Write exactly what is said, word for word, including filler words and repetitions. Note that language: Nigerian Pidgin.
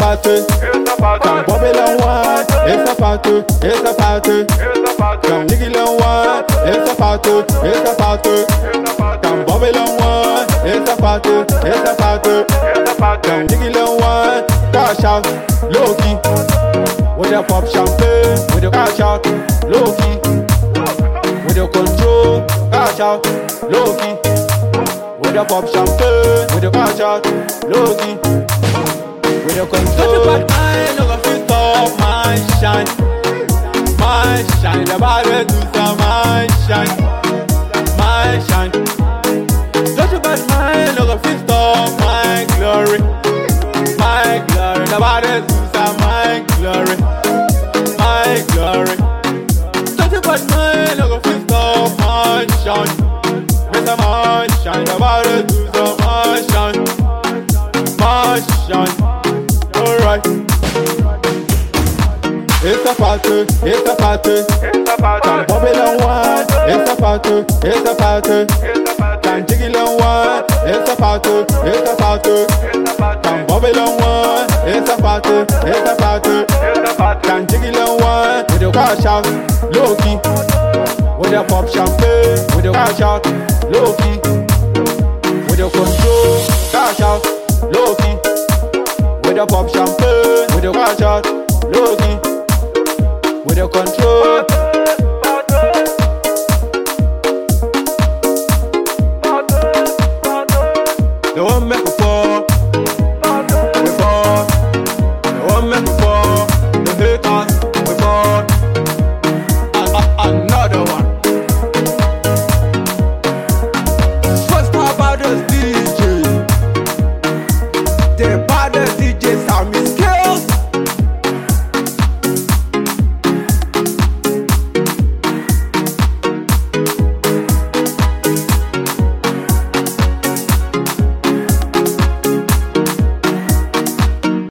party. Come Babylon one, it's a party, it's a party. Come Nigerian one, it's a party, it's a party. Come Babylon one, it's a party, it's a party. Come Nigerian one, cash out, low key. With the pop champagne, with the cash out, low key. With the control, cash out, low key. With the pop champagne, with the cash out, low key. With the control, but I no go fit stop my shine, my shine. The body do some my shine, my shine. Don't you but I no go fit stop my glory, my glory. The body do some my glory, my glory. Don't you but I no go fit stop my shine, Mister My shine. The body do some my shine, my shine. Alright. It's a party, it's a party. Come Babylon one, it's a party, it's a party. Come Nigerian one, it's a party, it's a party. Come Babylon one, it's a party, it's a party. Come Nigerian one, with the cash out, low key. With the pop champagne, with the cash out, low key. With the control, cash out, low key. With the pop champagne, with the cash out, low key. With the control. They won't make me fall, they fall. They won't make me fall. The haters